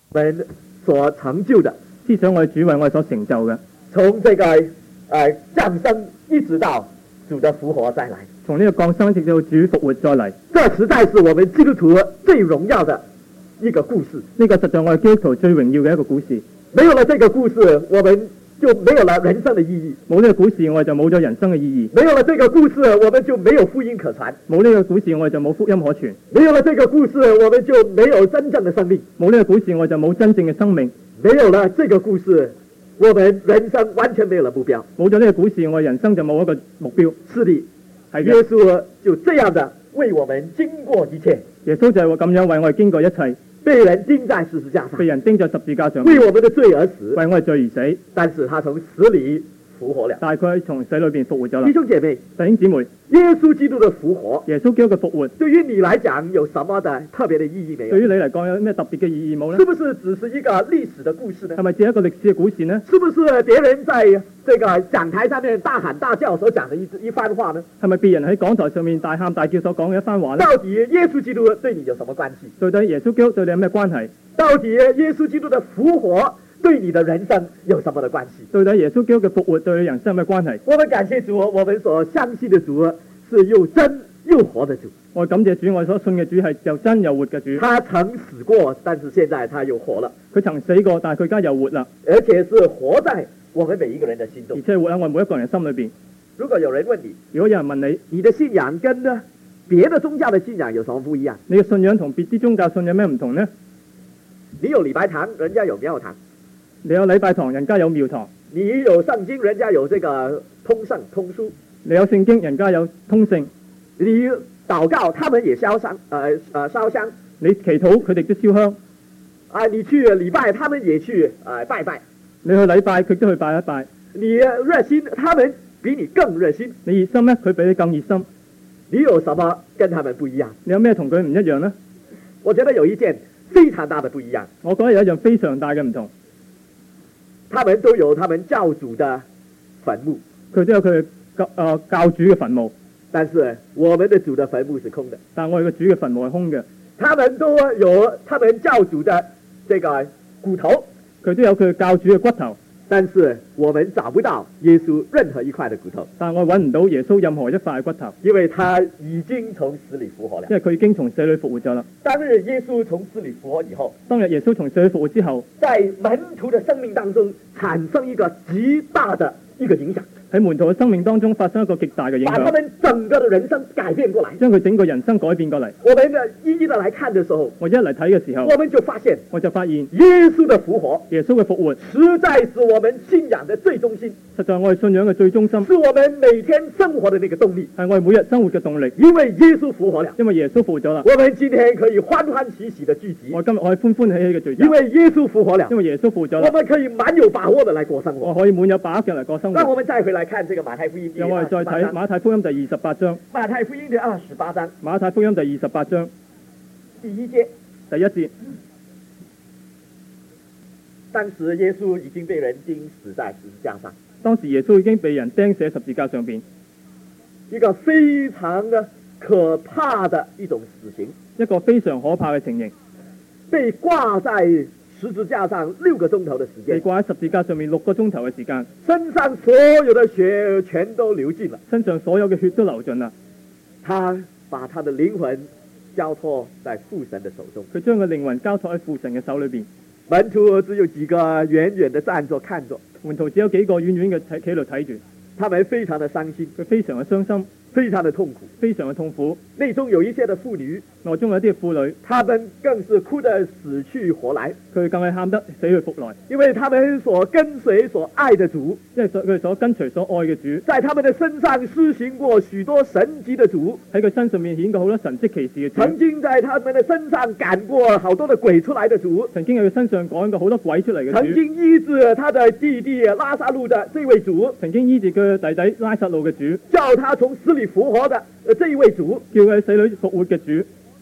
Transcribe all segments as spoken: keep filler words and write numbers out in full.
們所成就的， 思想我哋主為我哋所成就嘅。 從這個呃降生一直到主的復活再來， 從呢個降生直到主復活再嚟， 這實在是我們基督徒最榮耀的一個故事。 呢個實在我哋基督徒最榮耀嘅一個故事。 沒有了這個故事，我們就沒有了人生的意義。 冇呢個故事，我哋就冇咗人生嘅意義。 沒有了這個故事，我們就沒有福音可傳。 冇呢個故事，我哋就冇福音可傳。 沒有了這個故事，我們就沒有真正的生命。 冇呢個故事，我哋就冇真正嘅生命。 沒有了這個故事，我們人生完全沒有了目標。 冇咗呢個故事，我哋人生就冇一個目標。 是的， 係耶穌就這樣的為我們經過一切。 耶穌就係咁樣為我哋經過一切， 被人釘在十字架上， 被人釘在十字架上， 為我們的罪而死， 為我哋罪而死。 但是他從死裏復活了。 大概從死裏邊復活咗啦。 弟兄姐妹， 弟兄姊妹， 耶穌基督的復活， 耶穌基督嘅復活， 對於你來講有什麼的特別的意義沒有？ 對於你嚟講有咩特別嘅意義冇呢？ 是不是只是一個歷史的故事呢？ 係咪只係一個歷史嘅故事呢？ 是不是別人在這個講台上面大喊大叫所講的一一番話呢？ 係咪別人喺講台上面大喊大叫所講嘅一番話呢？ 到底耶穌基督對你有什麼關係？ 到底耶穌基督對你有咩關係？ 到底耶穌基督的復活對你的人生有什麼的關係？ 到底耶穌基督嘅復活對你人生有咩關係？ 我們感謝主，我們所相信的主是又真又活的主。 我感謝主，我所信嘅主係又真又活嘅主。 他曾死過，但是現在他又活了。 佢曾死過，但係佢而家又活啦， 而且是活在我們每一個人的心中。 而且係活喺我哋每一個人心裏邊。 如果有人問你， 如果有人問你， 你的信仰跟呢別的宗教的信仰有什麼不一樣？ 你嘅信仰同別啲宗教信仰有咩唔同呢？ 你有禮拜堂，人家有廟堂； 你有禮拜堂，人家有廟堂； 你有聖經，人家有這個通聖通書； 你有聖經，人家有通勝； 你禱告，他們也燒香，呃呃燒香； 你祈禱，佢哋都燒香； 啊，你去禮拜，他們也去呃拜拜； 你去禮拜，佢都去拜一拜； 你熱心，他們比你更熱心； 你熱心咩？佢比你更熱心。 你有什麼跟他們不一樣？ 你有咩同佢唔一樣呢？ 我覺得有一件非常大的不一樣。 我覺得有一樣非常大嘅唔同。 他們都有他們教主的墳墓， 佢都有佢教誒教主嘅墳墓， 但是我們的主的墳墓是空的。 但我哋嘅主嘅墳墓係空嘅。 他們都有他們教主的這個骨頭， 佢都有佢教主嘅骨頭， 但是我們找不到耶穌任何一塊的骨頭。 但我揾唔到耶穌任何一塊骨頭， 因為他已經從死裏復活了。 因為佢已經從死裏復活咗啦。 當日耶穌從死裏復活以後， 當日耶穌從死裏復活之後， 在門徒的生命當中產生一個極大的一個影響， 喺門徒嘅生命當中發生一個極大嘅影把他響， 們整個的人生改變過來。 將佢整個人生改變過嚟。 我們呢一一的來看的時候， 我一嚟睇嘅時候， 我們就發現， 我就發現耶穌的復活， 耶穌嘅復活， 實在是我們信仰的最中心， 實在我哋信仰嘅最中心， 是我們每天生活的那個動力， 係我哋每日生活嘅動力。 因為耶穌復活了， 因為耶穌復活咗啦， 我們今天可以歡歡喜喜的聚集。 我今日可以歡歡喜喜嘅聚集， 因為耶穌復活了， 因為耶穌復活咗啦， 我們可以滿有把握的來過生活。 我可以滿有把握嘅嚟過生活。 讓我們再回來看這個馬太福音第讓我哋再睇馬太福音第二十八章， 馬太福音第二十八章， 馬太福音第二十八章第一節， 第一節。 當時耶穌已經被人釘死在十字架上， 當時耶穌已經被人釘死喺十字架上邊， 一個非常的可怕的一種死刑， 一個非常可怕嘅情形， 被掛在十字架上六個鐘頭的時間， 被掛喺十字架上面六個鐘頭嘅時間， 身上所有的血全都流盡了， 身上所有嘅血都流盡啦。 他把他的靈魂交託在父神的手中， 佢將個靈魂交託喺父神嘅手裏邊。 門徒只有幾個遠遠的站着看着， 門徒只有幾個遠遠嘅睇企喺度睇住， 他們非常的傷心， 佢非常嘅傷心， 非常的痛苦， 非常嘅痛苦。 內中有一些的婦女， 內中有啲婦女， 他們更是哭得死去活來， 佢更係喊得死去復來， 因為他們所跟隨所愛的主， 因為佢哋所跟隨所愛嘅主， 在他們的身上施行過許多神蹟的主， 喺佢身上面顯過好多神蹟奇事嘅主， 曾經在他們的身上趕過好多的鬼出來的主， 曾經喺佢身上趕過好多鬼出嚟嘅主， 曾經醫治他的弟弟拉撒路的這位主， 曾經醫治佢嘅弟弟拉撒路嘅主， 叫他從死裏復活的這一位主， 叫佢喺死裏復活嘅主，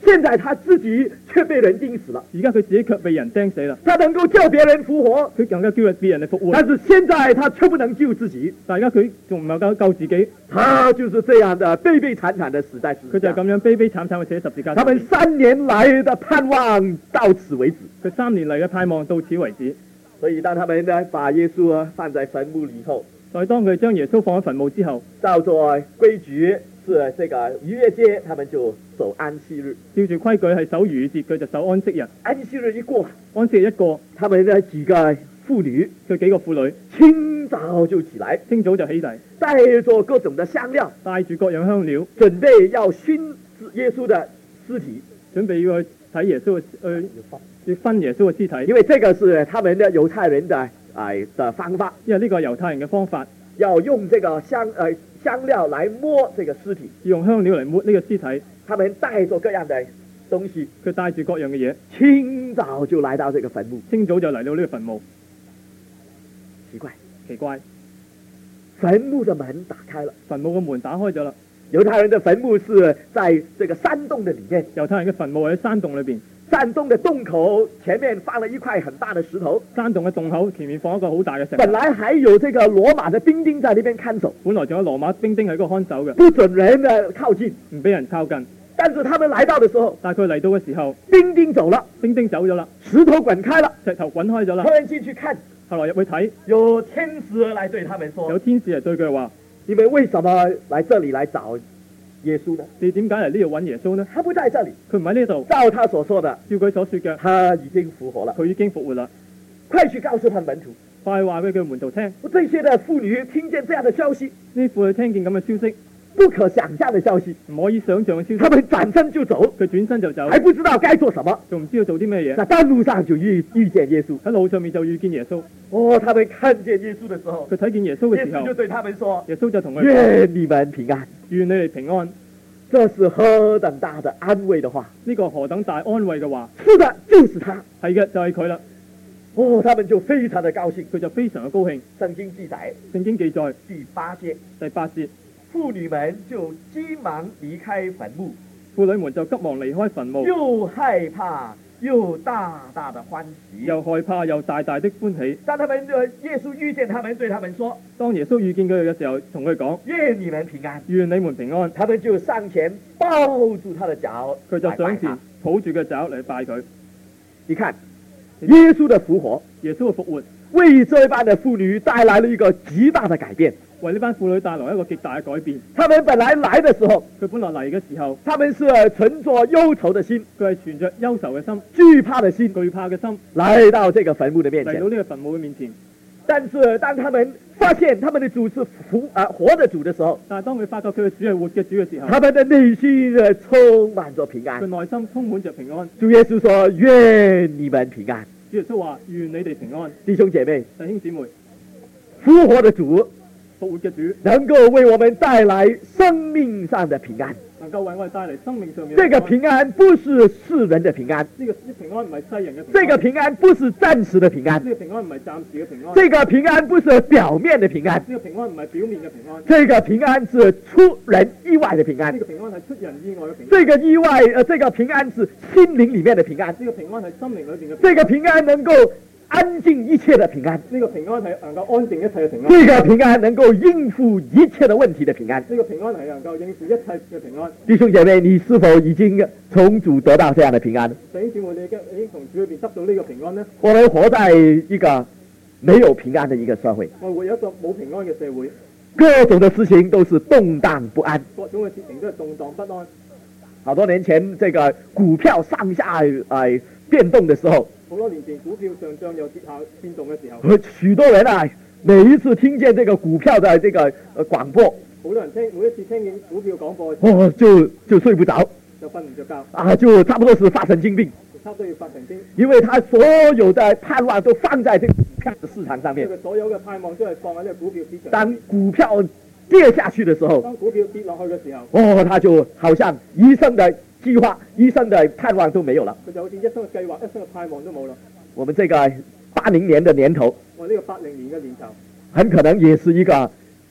現在他自己卻被人釘死了。 而家佢自己卻被人釘死啦。 他能夠叫別人復活， 佢能夠叫別人嚟復活， 但是現在他卻不能救自己。 但而家佢仲唔能夠救自己， 他就是這樣的悲悲慘慘的死在十字架。 佢就係咁樣悲悲慘慘嘅死喺十字架上。 他們三年來的盼望到此為止。 佢三年嚟嘅盼望到此為止。 所以當他們呢把耶穌啊放在墳墓裏後， 所以當佢將耶穌放喺墳墓之後， 照做規矩是這個逾越節，他們就守安息日。 照住規矩係守逾越節，佢就守安息日。 安息日一過， 安息日一過， 他們呢幾個婦女， 佢幾個婦女清早就起來， 清早就起嚟， 帶着各種的香料， 帶住各樣香料， 準備要熏耶穌的屍體， 準備要去睇耶穌嘅，呃，要分耶穌嘅屍體。 因為這個是他們的猶太人的哎的方法， 因為呢個係猶太人嘅方法， 要用這個香呃香料來摸這個屍體， 要用香料嚟抹呢個屍體。 他們帶着各樣的東西， 佢帶住各樣嘅嘢， 清早就來到這個墳墓。 清早就嚟到呢個墳墓。 奇怪， 奇怪， 墳墓的門打開了， 墳墓嘅門打開咗啦。 猶太人的墳墓是在這個山洞的裡面， 猶太人嘅墳墓喺山洞裏邊， 山洞的洞口前面放了一塊很大的石頭， 山洞嘅洞口前面放一個好大嘅石頭。 本來還有這個羅馬的兵丁在那邊看守， 本來仲有羅馬兵丁喺嗰度看守嘅， 不准人呢靠近， 唔俾人靠近。 但是他們來到的時候， 但係佢嚟到嘅時候， 兵丁走了， 兵丁走咗啦， 石頭滾開了， 石頭滾開咗啦。 他們進去看， 後來入去睇， 有天使來對他們說： 有天使嚟對佢話： 你們為什麼來這裡來找耶穌呢？ 你點解嚟呢度揾耶穌呢？ 他不在這裡， 佢唔喺呢度。 照他所說的， 照佢所說嘅， 他已經復活了。 佢已經復活啦。 快去告訴他門徒， 快話俾佢門徒聽。 這些的婦女聽見這樣的消息， 呢婦女聽見咁嘅消息， 不可想象的消息， 唔可以想象嘅消息。 他們轉身就走， 佢轉身就走， 還不知道該做什麼， 仲唔知道做啲咩嘢。 在半路上就遇遇見耶穌， 喺路上面就遇見耶穌。 哦，他們看見耶穌的時候， 佢睇見耶穌嘅時候， 耶穌就對他們說： 耶穌就同佢講： 願你們平安。 願你哋平安。 這是何等大的安慰的話！ 呢個何等大安慰嘅話！ 是的，就是他。 係嘅，就係佢啦。 哦，他們就非常的高興， 佢就非常嘅高興。 聖經記載， 聖經記載第八節， 第八節， 婦女們就急忙離開墳墓， 婦女們就急忙離開墳墓， 又害怕又大大的歡喜， 又害怕又大大的歡喜。 當他們耶穌遇見他們，對他們說： 當耶穌遇見佢哋嘅時候，同佢哋講： 願你們平安， 願你們平安。 他們就上前抱住他的腳， 佢就上前抱住佢腳嚟拜佢。 你看，耶穌的復活， 耶穌嘅復活， 為這班的婦女帶來了一個極大的改變， 為呢班婦女帶來一個極大嘅改變。 他們本來來的時候， 佢本來嚟嘅時候， 他們是存着憂愁的心， 佢係存着憂愁嘅心、 懼怕的心、 懼怕嘅心， 來到這個墳墓的面前。 嚟到呢個墳墓嘅面前。 但是當他們發現他們的主是活啊活的主的時候， 但係當佢發覺佢嘅主係活嘅主嘅時候， 他們的內心充滿着平安。 佢內心充滿着平安。 主耶穌說：願你們平安。 主耶穌話：願你哋平安。 弟兄姐妹， 弟兄姊妹， 復活的主， 復活嘅主， 能夠為我們帶來生命上的平安。 能夠為我哋帶嚟生命上面。 這個平安不是世人的平安， 呢個平安唔係世人嘅平安。 這個平安不是暫時的平安， 呢個平安唔係暫時嘅平安。 這個平安不是表面的平安， 呢個平安唔係表面嘅平安。 這個平安是出人意外的平安。 呢個平安係出人意外嘅平安。 這個意外，呃，這個平安是心靈裏面的平安。 呢個平安係心靈裏邊嘅。 這個平安能夠安靜一切的平安。 呢個平安係能夠安靜一切嘅平安。 這個平安能夠應付一切的問題的平安。 呢個平安係能夠應付一切嘅平安。 弟兄姐妹，你是否已經從主得到這樣的平安？ 弟兄姊妹，你已經已經從主裏邊得到呢個平安呢？ 我們活在一個沒有平安的一個社會， 我活喺一個冇平安嘅社會， 各種的事情都是動盪不安， 各種嘅事情都係動盪不安。 好多年前，這個股票上下呃變動的時候， 好多年前股票上漲又跌下變動嘅時候， 許多人啊，每一次聽見這個股票的這個呃廣播， 好多人聽每一次聽見股票廣播， 哦，就就睡不着， 就瞓唔着覺， 啊，就差不多是發神經病， 差不多要發神經， 因為他所有的盼望都放在這個股票的市場上面。 佢所有嘅盼望都係放喺呢個股票市場。 當股票跌下去的時候， 當股票跌落去嘅時候， 哦，他就好像一生的計劃、一生的盼望都沒有了。 佢就好似一生嘅計劃、一生嘅盼望都冇啦。 我們這個八零年的年頭， 我呢個八零年嘅年頭， 很可能也是一個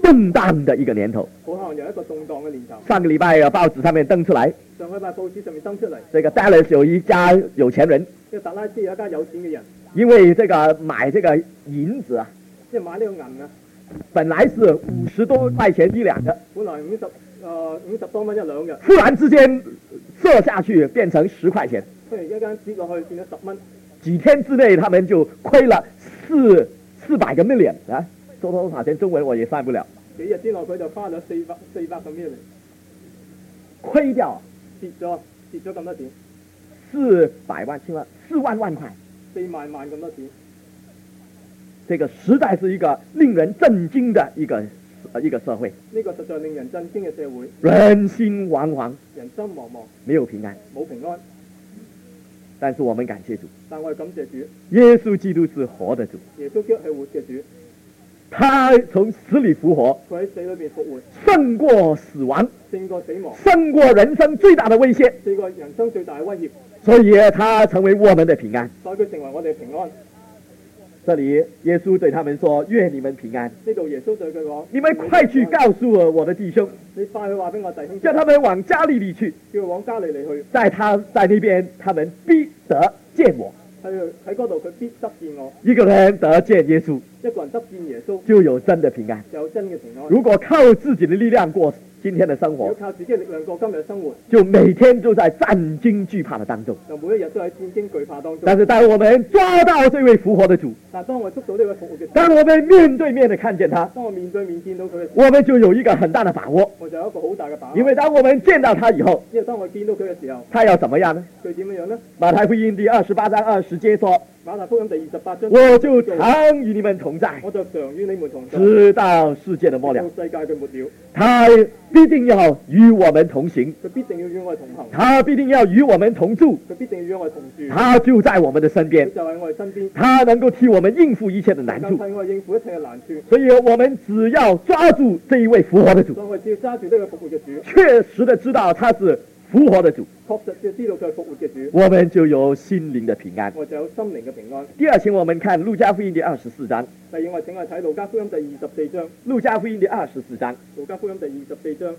動盪的一個年頭。 好可能有一個動盪嘅年頭。 上個禮拜啊，報紙上面登出來， 上個禮拜報紙上面登出嚟， 這個 Dallas 有一家有錢人， 呢個達拉斯有一家有錢嘅人， 因為這個買這個銀子啊， 即係買呢個銀啊， 本來是五十多塊錢一兩的， 本來五十誒五十多蚊一兩嘅， 忽然之間射下去變成十塊錢， 突然之間跌落去變咗十蚊， 幾天之內他們就虧了四四百個 million 啊，說多少錢中文我也算不了。 幾日之內佢就花咗四百四百個 million， 虧掉跌咗跌咗咁多錢， 四百萬千萬四萬萬塊， 四萬萬咁多錢， 這個實在是一個令人震驚的一個一個社會。 呢個實在令人震驚嘅社會， 人心惶惶， 人心惶惶， 沒有平安。 冇平安。 但是我們感謝主， 但我哋感謝主， 耶穌基督是活的主， 耶穌基督係活嘅主， 他從死裏復活， 佢喺死裏邊復活， 勝過死亡， 勝過死亡， 勝過人生最大的威脅， 勝過人生最大嘅威脅， 所以他成為我們的平安。 所以佢成為我哋嘅平安。 這裏耶穌對他們說：願你們平安。 呢度耶穌對佢講： 你們快去告訴我的弟兄， 你快去話俾我弟兄， 叫他們往加利利去， 叫佢往加利利去， 在他在那邊，他們必得見我。 喺喺嗰度佢必得見我。 一個人得見耶穌， 一個人得見耶穌， 就有真的平安。 就有真嘅平安。 如果靠自己的力量過今天的生活， 如果靠自己嘅力量過今日嘅生活， 就每天都在戰驚懼怕的當中。 就每一日都喺戰驚懼怕當中。 但是當我們抓到這位復活的主， 但係當我捉到呢位復活嘅主， 當我們面對面的看見他， 當我面對面見到佢嘅時候， 我們就有一個很大的把握。 我就有一個好大嘅把握。 因為當我們見到他以後， 因為當我見到佢嘅時候， 他要怎麼樣呢？ 佢點樣樣呢？ 馬太福音第二十八章二十節說： 馬太福音第二十八章， 我就常與你們同在， 我就常與你們同在， 直到世界的末了。 到世界嘅末了， 他必定要與我們同行， 佢必定要與我哋同行， 他必定要與我們同住， 佢必定要與我哋同住， 他就在我們的身邊佢，就喺我哋身邊， 他能夠替我們應付一切的難處。 替我哋應付一切嘅難處。 所以我們只要抓住這一位復活的主， 所以我哋只要揸住呢個復活嘅主， 確實的知道他是復活的主， 確實嘅知道佢係復活嘅主， 我們就有心靈的平安。 我就有心靈嘅平安。 第二，請我們看路加福音第二十四章。 第二，我哋請我哋睇路加福音第二十四章。 路加福音第二十四章， 路加福音第二十四章，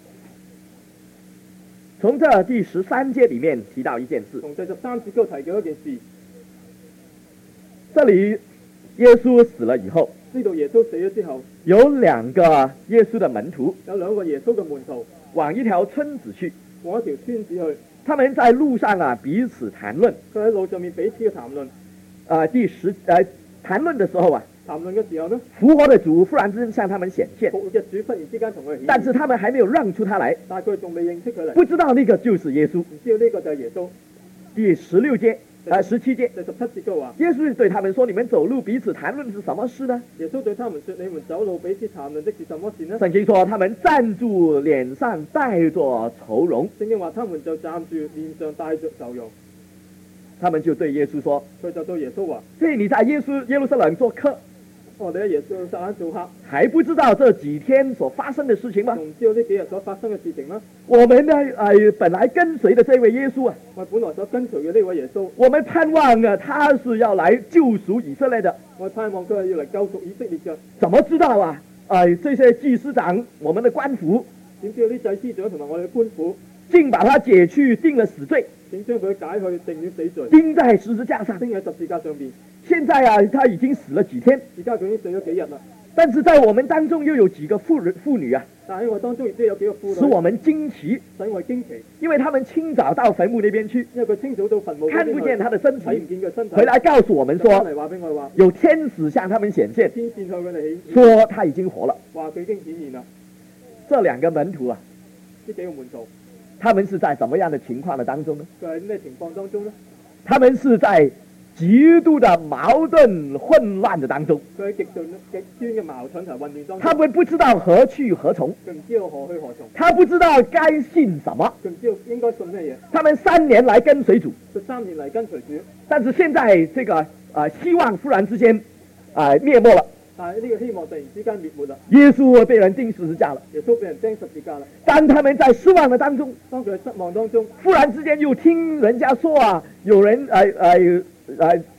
從這第十三節裏面提到一件事。 從第十三節嗰度提到一件事， 這裏耶穌死了以後， 呢度耶穌死咗之後， 有兩個耶穌的門徒有兩個耶穌嘅門徒往一條村子去， 往一條村子去， 他們在路上啊彼此談論。 佢喺路上面彼此嘅談論。 啊，第十呃談論的時候啊， 談論嘅時候呢， 復活的主忽然之間向他們顯現， 復活嘅主忽然之間同佢哋顯現， 但是他們還沒有認出他來， 但係佢哋仲未認識佢嚟， 不知道那個就是耶穌。 唔知道呢個就係耶穌。 第十六節啊十七節， 第十七節嘅話， 耶穌對他們說：你們走路彼此談論是什麼事呢？ 耶穌對他們說：你們走路彼此談論的是什麼事呢？ 聖經說他們站住，臉上帶着愁容。 聖經話他們就站住，面上帶着愁容。 他們就對耶穌說： 佢就對耶穌話： 所以你在耶穌耶路撒冷做客， 我哋喺耶穌撒冷做客， 還不知道這幾天所發生的事情嗎？ 仲唔知道呢幾日所發生嘅事情嗎？ 我們呢，呃，本來跟隨的這位耶穌啊， 我本來所跟隨嘅呢位耶穌， 我們盼望啊，他是要來救贖以色列的。 我盼望佢係要嚟救贖以色列嘅。 怎麼知道啊？呃，這些祭司長，我們的官府， 點知道啲祭司長同埋我哋嘅官府， 竟把他解去，定了死罪， 竟將佢解去，定了死罪， 釘在十字架上。 釘喺十字架上邊。 現在啊，他已經死了幾天， 而家佢已經死咗幾日啦。 但是在我們當中又有幾個婦人婦女啊， 但喺我當中亦都有幾個婦女， 使我們驚奇， 使我驚奇， 因為他們清早到墳墓那邊去， 因為佢清早到墳墓， 看不見他的身睇唔體， 見佢身體， 回來告訴我們說， 嚟話俾我哋話， 有天使向他們顯現， 天線向佢哋顯現， 說他已經活了。 話佢已經顯現啦。 這兩個門徒啊， 呢幾個門徒， 他們是在什麼樣的情況的當中呢？ 佢喺咩情況當中呢？ 他們是在極度的矛盾混亂的當中， 佢喺極端極端嘅矛盾同混亂當中， 他們不知道何去何從， 佢唔知道何去何從， 他不知道該信什麼。 佢唔知道應該信咩嘢。 他們三年來跟隨主， 佢三年嚟跟隨主， 但是現在這個呃希望忽然之間啊、呃、滅沒了， 但係呢個希望突然之間滅沒啦。 耶穌被人釘十字架了。 耶穌俾人釘十字架啦。 當他們在失望的當中， 當佢喺失望當中， 忽然之間又聽人家說啊，有人呃呃呃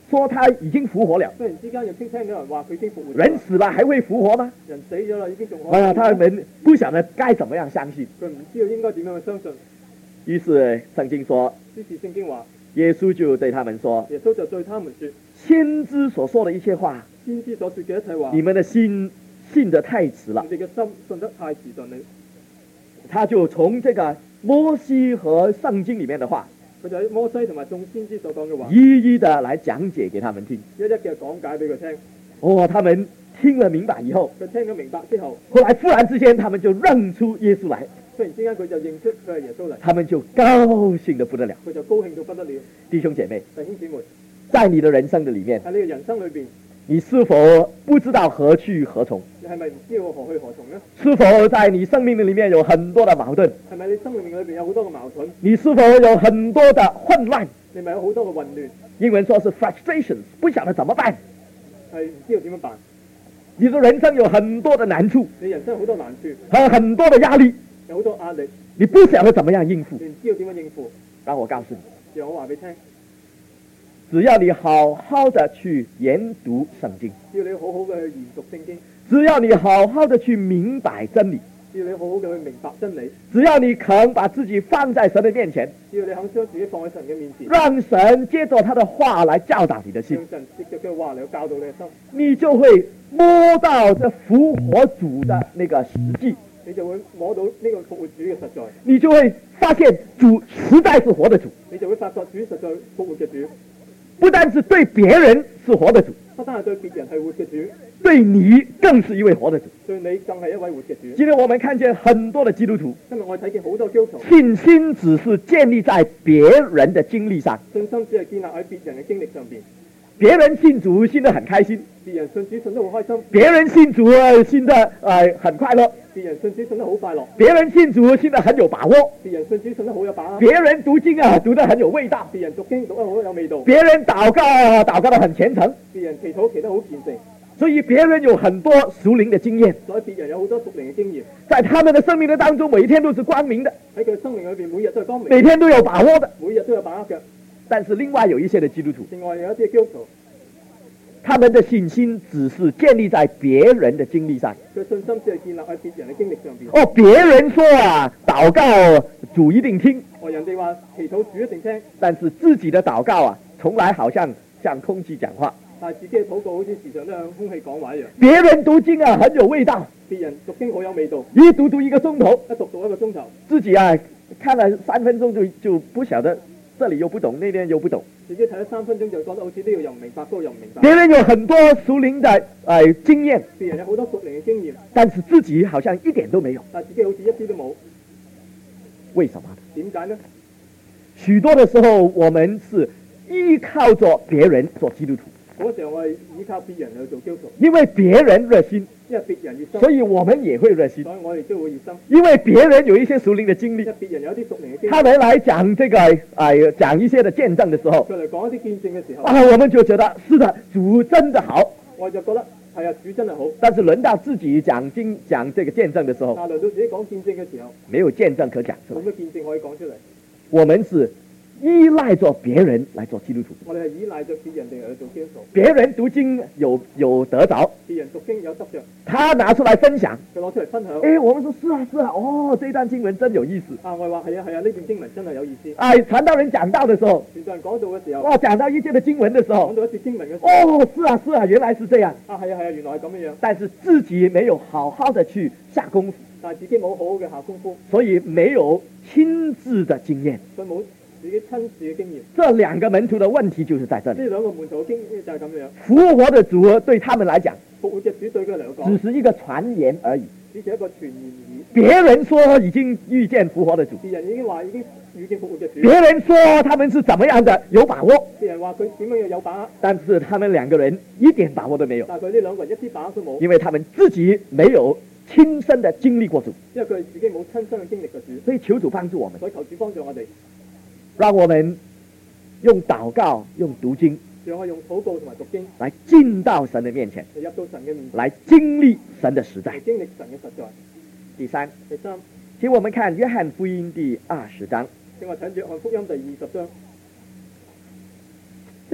說他已經復活了。 忽然之間又聽聽到人話佢已經復活咗。 人死了還會復活嗎？ 人死咗啦，已經仲可以。 哎呀，他們不曉得該怎麼樣相信。 佢唔知道應該點樣去相信。 於是聖經說， 於是聖經話， 耶穌就對他們說， 耶穌就對他們說， 先知所說的一切話， 先知所說嘅一切話， 你們的心信得太遲了。 你哋嘅心信得太遲鈍了。 他就從這個摩西和聖經裡面的話， 佢就喺摩西同埋眾先知所講嘅話， 一一的來講解給他們聽。 一一嘅講解俾佢聽。 哦，他們聽了明白以後， 佢聽咗明白之後， 後來忽然之間，他們就認出耶穌來。 忽然之間佢就認出佢係耶穌嚟， 他們就高興得不得了。 佢就高興到不得了。 弟兄姐妹， 弟兄姊妹， 在你的人生的裡面， 喺你嘅人生裏邊， 你是否不知道何去何從？ 你係咪唔知道何去何從呢？ 是否在你生命的裡面有很多的矛盾？ 係咪你生命裏邊有好多嘅矛盾？ 你是否有很多的混亂？ 你咪有好多嘅混亂？ 英文說是 frustrations，不曉得怎麼辦。 係唔知道點樣辦？ 你的人生有很多的難處， 你人生有好多難處， 和很多的壓力， 有好多壓力， 你不曉得怎麼樣應付。 你唔知道點樣應付。 讓我告訴你， 讓我話俾你聽， 只要你好好的去研讀聖經， 只要你好好嘅去研讀聖經， 只要你好好的去明白真理， 只要你好好嘅去明白真理， 只要你肯把自己放在神的面前， 只要你肯將自己放喺神嘅面前， 讓神借着他的話來教導你的心， 讓神藉着佢嘅話嚟去教導你嘅心， 你就會摸到這復活主的那個實際， 你就會摸到呢個復活主嘅實在， 你就會發現主實在是活的主， 你就會發覺主實在復活嘅主， 不單是對別人是活的主， 不單係對別人係活嘅主， 對你更是一位活的主。 對你更係一位活嘅主。 今天我們看見很多的基督徒， 今日我睇見好多基督徒， 信心只是建立在別人的經歷上， 信心只係建立喺別人嘅經歷上邊。 別人信主信得很開心， 別人信主信得好開心， 別人信主信得呃很快樂， 別人信主信得好快樂， 別人信主信得很有把握， 別人信主信得好有把握， 別人讀經啊讀得很有味道， 別人讀經讀得好有味道， 別人禱告啊禱告得很虔誠， 別人祈禱祈得好虔誠， 所以別人有很多屬靈的經驗， 所以別人有好多屬靈嘅經驗， 在他們的生命的當中，每一天都是光明的， 喺佢生命裏邊每日都係光明， 每天都有把握的。 每日都有把握嘅。 但是另外有一些的基督徒， 另外有一啲嘅基督徒， 他們的信心只是建立在別人的經歷上。 佢信心只係建立喺別人嘅經歷上邊。 哦，別人說啊，禱告主一定聽， 哦，人哋話祈禱主一定聽， 但是自己的禱告啊，從來好像向空氣講話。 但係自己嘅禱告好似時常都向空氣講話一樣。 別人讀經啊很有味道， 別人讀經好有味道， 一讀讀一個鐘頭， 一讀讀一個鐘頭， 自己啊看了三分鐘就就不曉得，這裡又不懂，那邊又不懂。 自己睇咗三分鐘就覺得好似呢度又唔明白，嗰度又唔明白。 別人有很多屬靈的呃經驗， 別人有好多屬靈嘅經驗， 但是自己好像一點都沒有。 但係自己好似一啲都冇。 為什麼？ 點解呢？ 許多的時候，我們是依靠着別人做基督徒， 嗰時候我係依靠別人去做基督徒， 因為別人熱心， 因為別人熱心， 所以我們也會熱心。 所以我哋都會熱心。 因為別人有一些屬靈的經歷因為，別人有一啲屬靈嘅經歷， 他們來講這個呃講一些的見證的時候， 佢嚟講一啲見證嘅時候， 啊，我們就覺得是的，主真的好。 我就覺得係啊，主真係好。 但是輪到自己講經講這個見證的時候， 但係輪到自己講見證嘅時候， 沒有見證可講出來。 冇乜見證可以講出嚟。 我們是依賴着別人來做基督徒， 我哋係依賴着別人哋嚟做基督徒。 別人讀經有有得着， 別人讀經有得着， 他拿出來分享， 佢攞出嚟分享。 哎，我們說是啊是啊，哦，這段經文真有意思。 啊，我話係啊係啊，呢段經文真係有意思。 哎，傳道人講道的時候， 傳道人講到嘅時候， 哇，講到一些的經文的時候講，到一節經文嘅時候， 哦，是啊是啊，原來是這樣。 啊係啊係啊，原來係咁樣樣。 但是自己沒有好好的去下功夫， 但係自己冇好好嘅下功夫， 所以沒有親自的經驗。 佢冇自己親自嘅經驗。 這兩個門徒的問題就是在這裡。 呢兩個門徒嘅經驗就係咁樣。 復活的主對他們來講， 復活嘅主對佢嚟講， 只是一個傳言而已。 只是一個傳言而已。 別人說已經遇見復活的主， 別人已經話已經遇見復活嘅主。 別人說他們是怎麼樣的有把握， 別人話佢點樣有把握， 但是他們兩個人一點把握都沒有， 但係佢呢兩個人一啲把握都冇， 因為他們自己沒有親身的經歷過主。 因為佢哋自己冇親身嘅經歷過主。 所以求主幫助我們， 所以求主幫助我哋， 讓我們用禱告、用讀經讓我用禱告同埋讀經來進到神的面前， 嚟入到神嘅面前， 來經歷神的實在嚟。經歷神嘅實在。 第三， 第三， 請我們看約翰福音第二十章， 正話睇約翰福音第二十章， 這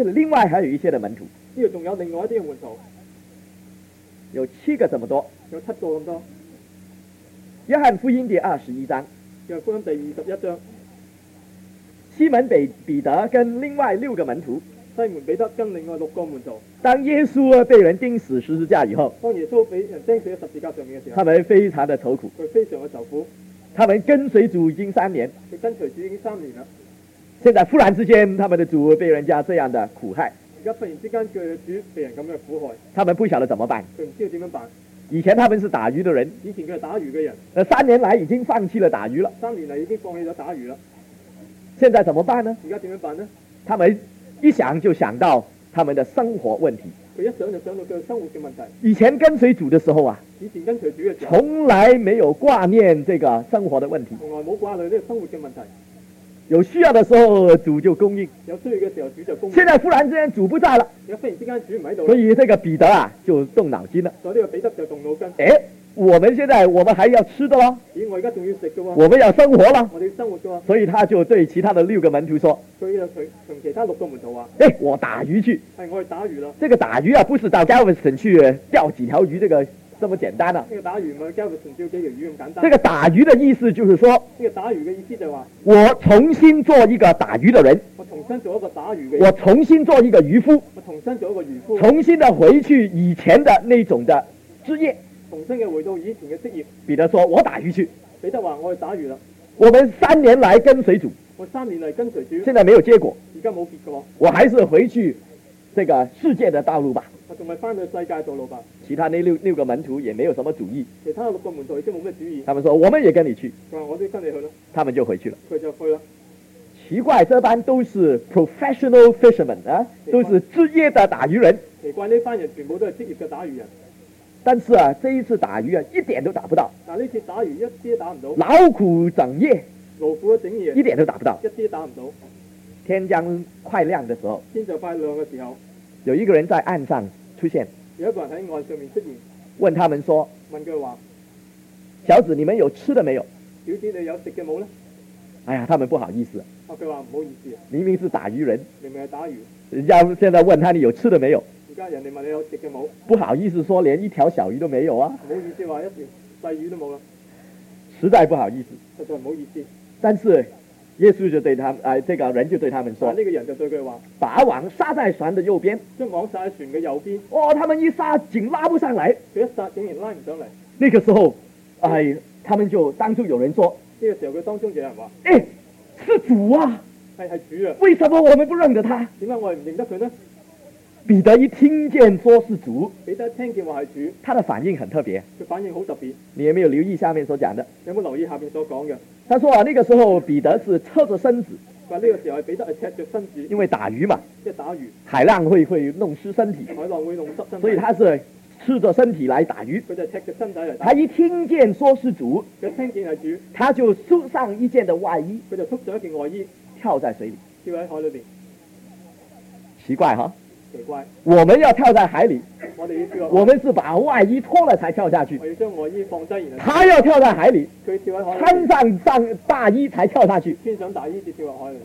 这里另外還有一些的門徒， 呢度仲有另外一啲嘅門徒， 有七個這麼多。 有七個咁多。 約翰福音第二十一章， 約翰福音第二十一章， 西門彼彼得跟另外六個門徒， 西門彼得跟另外六個門徒， 當耶穌被人釘死十字架以後， 當耶穌俾人釘死喺十字架上面嘅時候， 他們非常的愁苦， 佢非常嘅受苦。 他們跟隨主已經三年， 佢跟隨主已經三年啦， 現在忽然之間他們的主被人家這樣的苦害， 而家忽然之間佢嘅主被人咁樣苦害， 他們不曉得怎麼辦。 佢唔知道點樣辦。 以前他們是打魚的人， 以前佢係打魚嘅人， 呃三年來已經放棄了打魚了， 三年嚟已經放棄咗打魚啦。 現在怎麼辦呢？ 而家點樣辦呢？ 他們一想就想到他們的生活問題。 佢一想就想到佢生活嘅問題。 以前跟隨主的時候啊， 以前跟隨主嘅時候， 從來沒有掛念這個生活的問題， 從來冇掛慮呢個生活嘅問題。 有需要的時候主就供應。 有需要嘅時候主就供應。 現在忽然之間主不在了， 而家忽然之間主唔喺度， 所以這個彼得啊就動腦筋了。 所以呢個彼得就動腦筋。 誒，我們現在我們還要吃的咯， 咦，我而家仲要食嘅喎， 我們要生活了， 我哋要生活嘅喎。 所以他就對其他的六個門徒說： 佢就同同其他六個門徒話： 誒，我打魚去。 係我去打魚啦。 這個打魚啊，不是到 Galveston 去釣幾條魚，這個這麼簡單啊。 呢個打魚唔係交個純釣幾條魚咁簡單。 這個打魚的意思就是說， 呢個打魚嘅意思就係話， 我重新做一個打魚的人， 我重新做一個打魚嘅人， 我重新做一個漁夫， 我重新做一個漁夫， 重新的回去以前的那種的職業。 重新嘅回到以前嘅職業。 彼得說：我打魚去。 彼得話：我去打魚啦。 我們三年來跟隨主， 我三年嚟跟隨主， 現在沒有結果， 而家冇結果， 我還是回去這個世界的道路吧。 我仲係翻去世界道路吧。 其他那六六個門徒也沒有什麼主意， 其他六個門徒亦都冇咩主意。 他們說：我們也跟你去。 佢話：我都跟你去啦。 他們就回去了。 佢就去啦。 奇怪，這班都是 professional fishermen 啊，都是職業的打魚人。 奇怪，呢班人全部都係職業嘅打魚人， 但是啊，這一次打魚啊，一點都打不到。 但呢次打魚一啲都打唔到， 勞苦整夜， 勞苦一整夜， 一點都打不到。 一啲都打唔到。 天將快亮的時候， 天就快亮嘅時候， 有一個人在岸上出現， 有一個人喺岸上面出現， 問他們說： 問佢話： 小子，你們有吃的沒有？ 小子，你有食嘅冇呢？ 哎呀，他們不好意思。 啊，佢話唔好意思， 明明是打魚人， 明明係打魚， 人家現在問他你有吃的沒有？ 而家人哋問你有食嘅冇， 不好意思說連一條小魚都沒有啊， 唔好意思話一條細魚都冇啦， 實在不好意思。 實在唔好意思。 但是耶穌就對他們，哎、呃，這個人就對他們說： 但呢個人就對佢話： 把網撒在船的右邊。 將網撒喺船嘅右邊。 哦，他們一撒竟拉不上來。 佢一撒竟然拉唔上嚟。 那個時候，哎，他們就當中有人說： 呢個時候佢當中就有人話： 哎，是主啊！ 係係主啊！ 為什麼我們不認得他？ 點解我哋唔認得佢呢？ 彼得一聽見說是主， 彼得聽見話係主， 他的反應很特別。 佢反應好特別。 你有沒有留意下面所講的？ 有冇留意下邊所講嘅？ 他說啊，那個時候彼得是側着身子， 話呢個時候係彼得係赤着身子， 因為打魚嘛， 即係打魚， 海浪會會弄濕身體， 海浪會弄濕身體， 所以他是赤着身體來打魚。 佢就赤着身體嚟打。 他一聽見說是主， 佢聽見係主， 他就束上一件的外衣， 佢就束咗一件外衣， 跳在水裏。 跳喺海裏邊。 奇怪哈！ 奇怪， 我們要跳在海裏， 我哋要跳落海， 我們是把外衣脫了才跳下去。 我要將外衣放低，然後他要跳在海裏， 佢跳喺海裏， 穿上上大衣才跳下去。 穿上大衣至跳落海裏。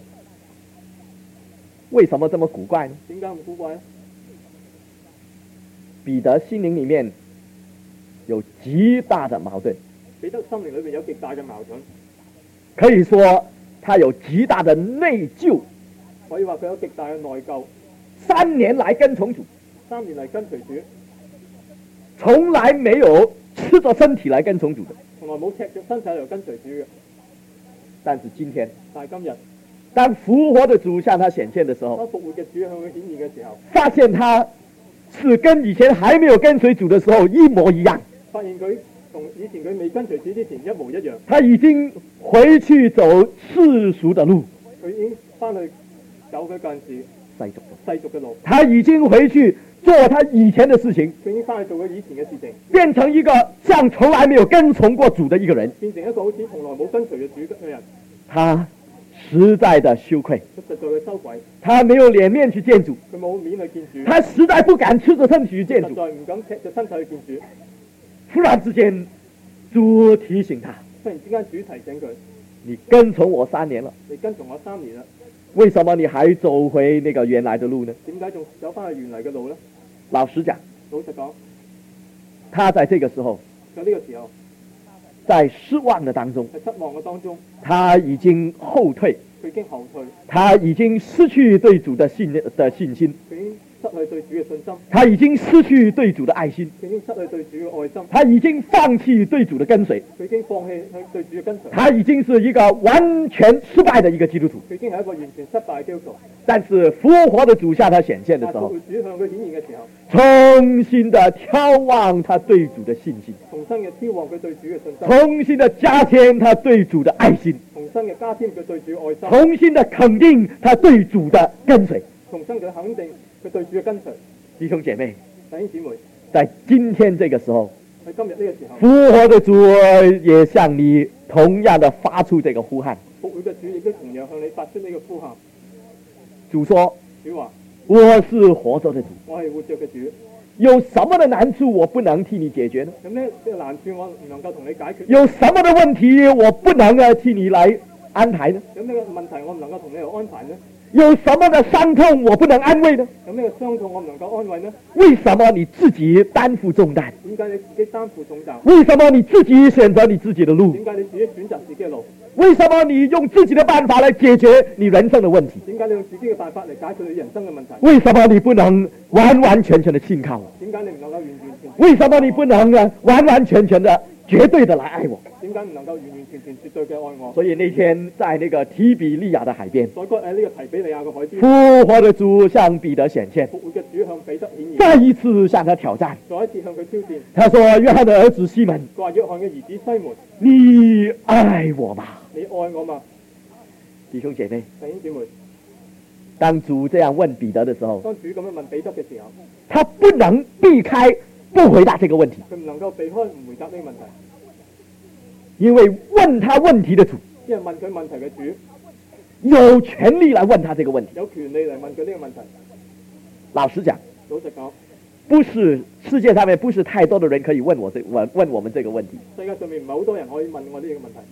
為什麼這麼古怪呢？ 點解咁古怪呢？ 彼得心靈裏面有極大的矛盾， 彼得心靈裏邊有極大嘅矛盾， 可以說他有極大的內疚。 可以話佢有極大嘅內疚。 三年來跟從主， 三年嚟跟隨主， 從來沒有赤着身體來跟從主的。 從來冇赤着身體嚟跟隨主嘅。 但是今天， 但係今日， 當復活的主向他顯現的時候， 當復活嘅主向佢顯現嘅時候， 發現他是跟以前還沒有跟隨主的時候一模一樣。 發現佢同以前佢未跟隨主之前一模一樣。 他已經回去走世俗的路， 佢已經翻去走佢嗰陣時世俗的世俗嘅路。 他已經回去做他以前的事情， 佢已經翻去做佢以前嘅事情， 變成一個像從來沒有跟從過主的一個人。 變成一個好似從來冇跟隨嘅主嘅人。 他實在的羞愧， 佢實在嘅羞愧， 他沒有臉面去見主， 佢冇面去見主， 他實在不敢赤着身體去見主。 實在唔敢赤着身體去見主。 忽然之間，主提醒他： 忽然之間，主提醒佢： 你跟從我三年了， 你跟從我三年啦， 為什麼你還走回那個原來的路呢？ 點解仲走翻去原嚟嘅路呢？ 老實講， 老實講， 他在這個時候， 在呢個時候， 在失望的當中， 喺失望嘅當中， 他已經後退， 佢已經後退， 他已經失去對主的信的信心， 佢已經失去對主嘅信心， 他已經失去對主的愛心， 佢已經失去對主嘅愛心， 他已經放棄對主的跟隨， 佢已經放棄向對主嘅跟隨， 他已經是一個完全失敗的一個基督徒。 佢已經係一個完全失敗嘅基督徒。 但是復活的主向他顯現的時候， 主向佢顯現嘅時候， 重新的眺望他對主的信心， 重新嘅眺望佢對主嘅信心， 重新的加添他對主的愛心， 重新嘅加添佢對主嘅愛心， 重新的肯定他對主的跟隨。 重新嘅肯定佢對主嘅跟隨。 弟兄姐妹， 弟兄姊妹， 在今天這個時候， 喺今日呢個時候， 復活的主也向你同樣的發出這個呼喊。 復活嘅主亦都同樣向你發出呢個呼喊。 主說： 主話： 我是活着的主， 我係活着嘅主。 有什麼的難處我不能替你解決呢？ 咁呢呢個難處我唔能夠同你解決。 有什麼的問題我不能啊替你來安排呢？ 咁呢個問題我唔能夠同你嚟安排呢？ 有什麼的傷痛我不能安慰呢？ 咁呢個傷痛我唔能夠安慰呢？ 為什麼你自己擔負重擔？ 點解你自己擔負重擔？ 為什麼你自己選擇你自己的路？ 點解你自己選擇自己嘅路？ 為什麼你用自己的辦法來解決你人生的問題？ 點解你用自己嘅辦法嚟解決你人生嘅問題？ 為什麼你不能完完全全的信靠我？ 點解你唔能夠完完全全？ 為什麼你不能啊完完全全的絕對的來愛我？ 點解唔能夠完完全全絕對嘅愛我？ 所以那天在那個提比利亞的海邊， 在嗰喺呢個提比利亞嘅海邊， 復活的主向彼得顯現， 復活嘅主向彼得顯現， 再一次向他挑戰， 再一次向佢挑戰。 他說：約翰的兒子西門， 佢話：約翰嘅兒子西門， 你愛我嗎？ 你愛我嘛？ 弟兄姐妹， 弟兄姊妹， 當主這樣問彼得的時候， 當主咁樣問彼得嘅時候， 他不能避開不回答這個問題， 佢唔能夠避開唔回答呢個問題， 因為問他問題的主， 因為問佢問題嘅主有權利來問他這個問題。 有權利嚟問佢呢個問題。 老實講， 老實講， 不是世界上面不是太多的人可以問我這問問我們這個問題。 世界上面唔係好多人可以問我呢個問題。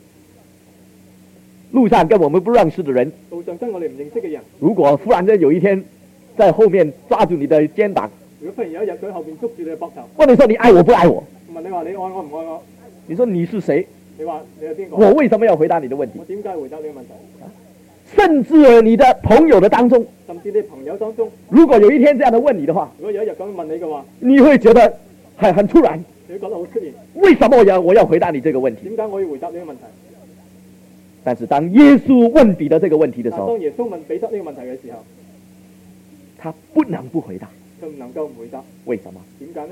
路上跟我們不認識的人， 路上跟我哋唔認識嘅人， 如果忽然間有一天在後面抓住你的肩膀， 如果忽然有一日佢喺後面捉住你嘅膊頭， 問你說你愛我不愛我？ 問你話你愛我唔愛我？ 你說你是誰？ 你話你係邊個？ 我為什麼要回答你的問題我？點解回答呢個問題？ 甚至你的朋友的當中， 甚至你朋友當中， 如果有一天這樣的問你的話， 如果有一日咁樣問你嘅話， 你會覺得很很突然。 你會覺得好出現。 為什麼我要我要回答你這個問題？ 點解我要回答呢個問題？ 但是當耶穌問彼得這個問題的時候， 但當耶穌問彼得呢個問題嘅時候， 他不能不回答。 佢唔能夠唔回答。 為什麼？ 點解呢？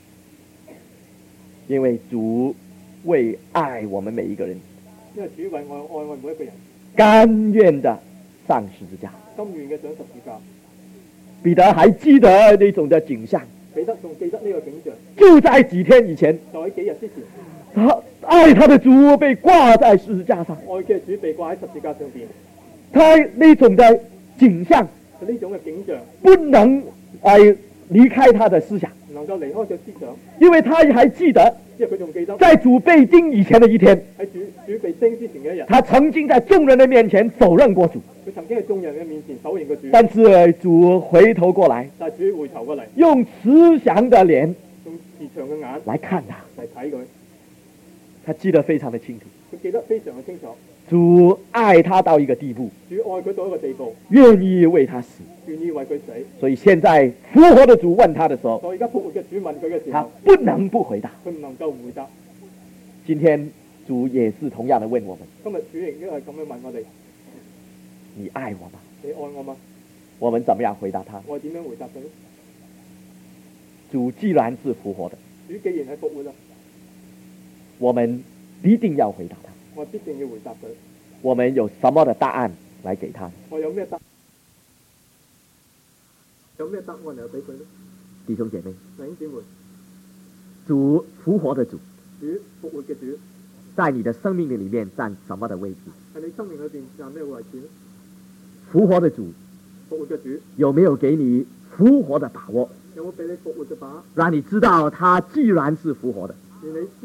因為主為愛我們每一個人， 因為主為愛愛我每一個人， 甘願的上十字架。 甘願嘅上十字架。 彼得還記得那種的景象， 彼得仲記得呢個景象， 就在幾天以前， 就喺幾日之前， 他愛他的主被掛在十字架上， 愛嘅主被掛喺十字架上邊。 他那種的景象， 呢種嘅景象不能哎離開他的思想， 唔能夠離開佢思想， 因為他還記得， 因為佢仲記得在主被釘以前的一天， 喺主主被釘之前嘅一日， 他曾經在眾人的面前否認過主， 佢曾經喺眾人嘅面前否認過主， 但是主回頭過來， 但係主回頭過嚟， 用慈祥的臉用慈祥嘅眼來看他， 嚟睇佢， 他記得非常的清楚。 佢記得非常嘅清楚。 主愛他到一個地步， 主愛佢到一個地步， 願意為他死， 願意為佢死。 所以現在復活的主問他的時候， 所以而家復活嘅主問佢嘅時他候， 不能不回答。 佢唔能夠唔回答。 今天主也是同樣的問我們： 今日主亦都係咁樣問我哋： 你愛我嗎？ 你愛我嗎？ 我們怎麼樣回答他？ 我點樣回答佢呢？ 主既然是復活的， 主既然係復活啦， 我們必定要回答他。 我必定要回答佢。 我們有什麼的答案來給他？ 我有咩答？有咩答案嚟俾佢呢？ 弟兄姐妹， 弟兄姊妹， 主復活的主， 主復活嘅主， 在你的生命裏面佔什麼的位置？ 喺你生命裏邊佔咩位置呢？ 復活的主， 復活嘅主有沒有給你復活的把握？ 有冇俾你復活嘅把握？ 讓你知道他既然是復活的， 讓你知道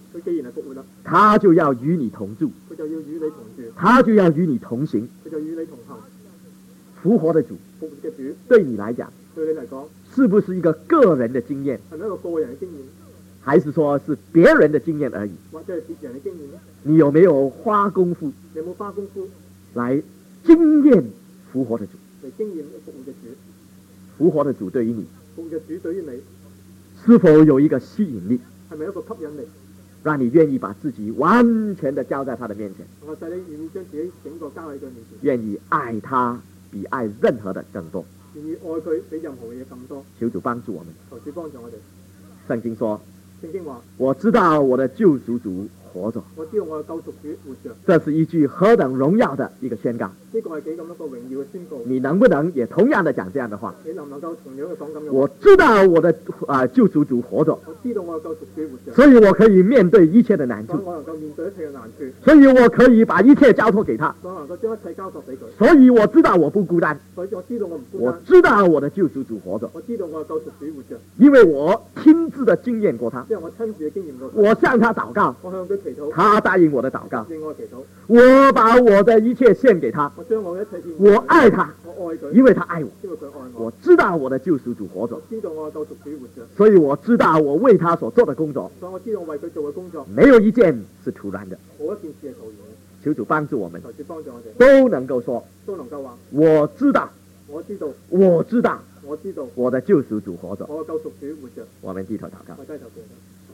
佢既然係復活啦， 他就要與你同住， 佢就要與你同住， 他就要與你同行。 佢就與你同行。 復活的主復活嘅主對你來講， 對你嚟講是不是一個個人的經驗， 係咪一個個人嘅經驗， 還是說是別人的經驗而已？ 或者係別人嘅經驗咧？ 你有沒有花功夫你有冇花功夫來經驗復活的主？ 嚟經驗復活嘅主？ 復活的主對於你， 復活嘅主對於你是否有一個吸引力， 係咪一個吸引力， 讓你願意把自己完全的交在他的面前， 我使你願意將自己整個交喺佢面前， 願意愛他比愛任何的更多？ 願意愛佢比任何嘅嘢更多？ 求主幫助我們。 求主幫助我哋。 聖經說， 聖經話： 我知道我的救贖主活着。 我知道我嘅救贖主活着。 這是一句何等榮耀的一個宣告！ 呢個係幾咁一個榮耀嘅宣告。 你能不能也同樣的講這樣的話？ 你能唔能夠同樣嘅講咁樣？ 我知道我的啊、呃、救贖主活着， 我知道我嘅救贖主活着， 所以我可以面對一切的難處， 所以我能夠面對一切嘅難處， 所以我可以把一切交託給他， 所以我能夠將一切交託俾佢。 所以我知道我不孤單， 所以我知道我唔孤我單， 知道我的救贖主活着， 我知道我嘅救贖主活着， 因為我親自的經驗過他， 因為我親自嘅經驗過佢。 我向他禱告， 我向佢祈禱， 他答應我的禱告， 應我嘅祈禱。 我把我的一切獻給他， 我將我嘅一切獻， 我愛他， 我愛佢， 因為他愛我， 因為佢愛我。 我知道我的救贖主活着我，知道我嘅救贖主活着， 所以我知道我為他所做的工作， 所以我知道我為佢做嘅工作， 沒有一件是突然的。 冇一件事係徒然嘅。 求主幫助我們， 求主幫助我哋， 都能夠說， 都能夠話： 我知道， 我知道， 我知道， 我知道， 我的救贖主活着。 我嘅救贖主活着。 我們低頭禱告。 我低頭祈禱。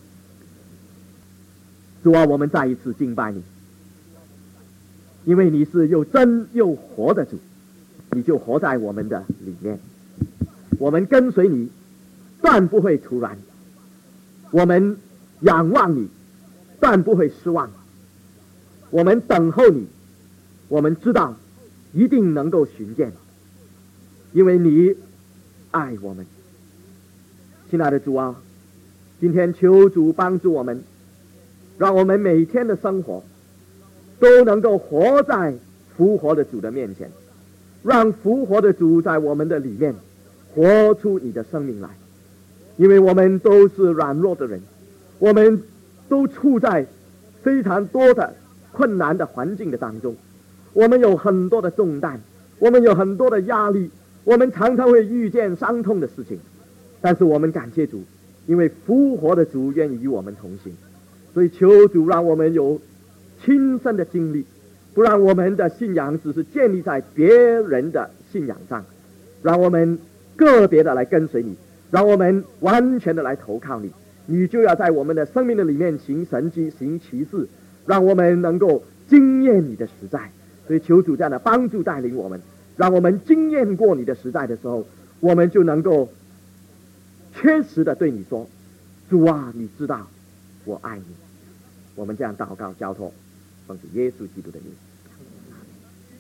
主啊，我們再一次敬拜你，因為你是又真又活的主，你就活在我們的裡面。我們跟隨你，斷不會突然；我們仰望你，斷不會失望；我們等候你，我們知道一定能夠尋見，因為你愛我們。親愛的主啊，今天求主幫助我們，讓我們每天的生活都能夠活在復活的主的面前，讓復活的主在我們的裡面活出你的生命來。因為我們都是軟弱的人，我們都處在非常多的困難的環境的當中，我們有很多的重擔，我們有很多的壓力，我們常常會遇見傷痛的事情，但是我們感謝主，因為復活的主願意與我們同行。所以求主讓我們有親身的經歷，不讓我們的信仰只是建立在別人的信仰上，讓我們個別的來跟隨你，讓我們完全的來投靠你，你就要在我們的生命的裡面行神蹟行奇事，讓我們能夠經驗你的實在。所以求主這樣的幫助帶領我們，讓我們經驗過你的實在的時候，我們就能夠確實的對你說，主啊，你知道我愛你。我們這樣禱告交託，奉主耶穌基督的名。